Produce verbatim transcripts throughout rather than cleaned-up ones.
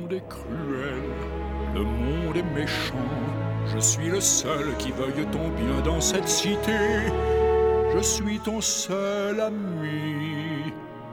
monde est cruel, le monde est méchant. Je suis le seul qui veuille ton bien dans cette cité. Je suis ton seul ami.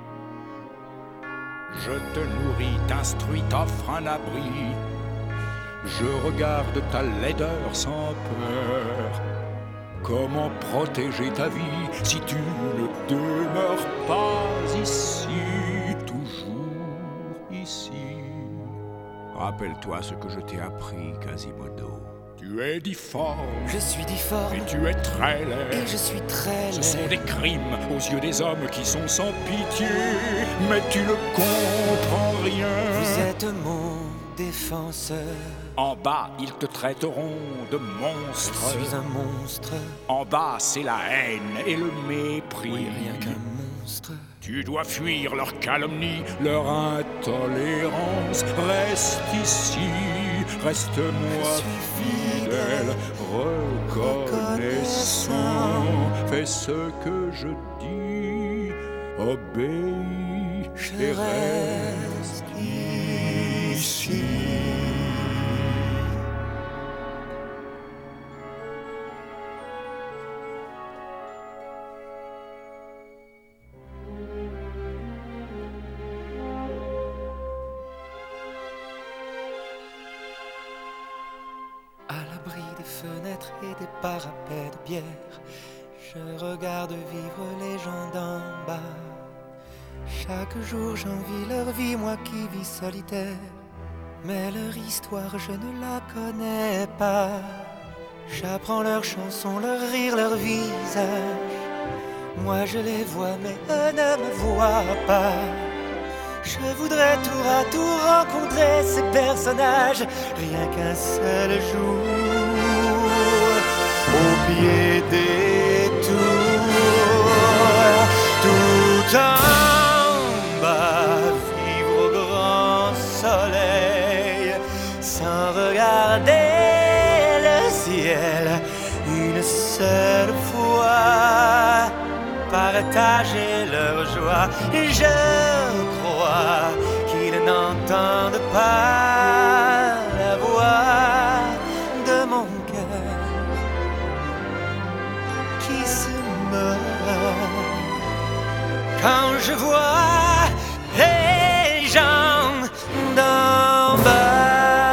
Je te nourris, t'instruis, t'offre un abri. Je regarde ta laideur sans peur. Comment protéger ta vie si tu ne demeures pas ici, toujours ici? Rappelle-toi ce que je t'ai appris, Quasimodo. Tu es difforme. Je suis difforme. Et tu es très laid. Et je suis très laid. Ce sont des crimes aux yeux des hommes qui sont sans pitié. Mais tu ne comprends rien. Vous êtes mon défenseur. En bas, ils te traiteront de monstre. Je suis un monstre. En bas, c'est la haine et le mépris. Oui, rien qu'un monstre. Tu dois fuir leur calomnie, leur intolérance. Reste ici, reste-moi fidèle, reconnaissant. Fais ce que je dis, obéis et reste ici. À l'abri des fenêtres et des parapets de pierre, je regarde vivre les gens d'en bas. Chaque jour j'envie leur vie, moi qui vis solitaire. Mais leur histoire je ne la connais pas. J'apprends leurs chansons, leurs rires, leurs visages. Moi je les vois mais eux ne me voient pas. Je voudrais tour à tour rencontrer ces personnages, rien qu'un seul jour, au pied des tours, tout en bas, vivre au grand soleil, sans regarder le ciel, une seule fois, partager leur joie, et je crois qu'ils n'entendent pas la voix de mon cœur qui se meurt quand je vois les gens d'en bas.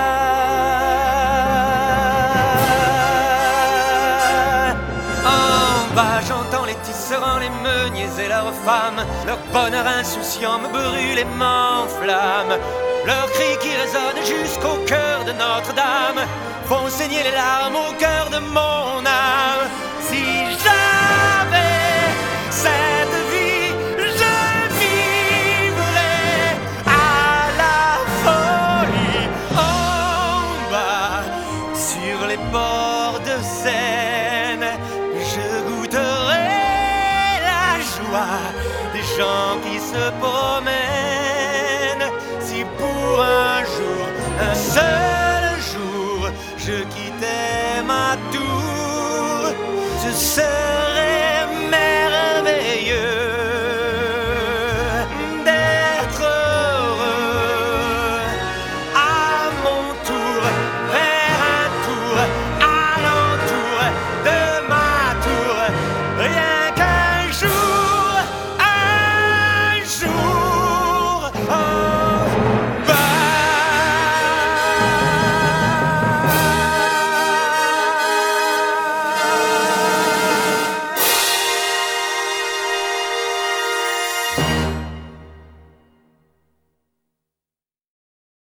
En bas, j'entends les tisserands, les meuniers et leurs femmes. Leur bonheur insouciant me brûle et m'enflamme. Leurs cris qui résonnent jusqu'au cœur de Notre-Dame font saigner les larmes au cœur de mon âme. Si j'avais cette vie, je vivrais à la folie en bas, sur les bords de Seine. Je goûterais la joie des gens qui se promènent. Si pour un jour, un seul jour, je quittais ma tour, je sais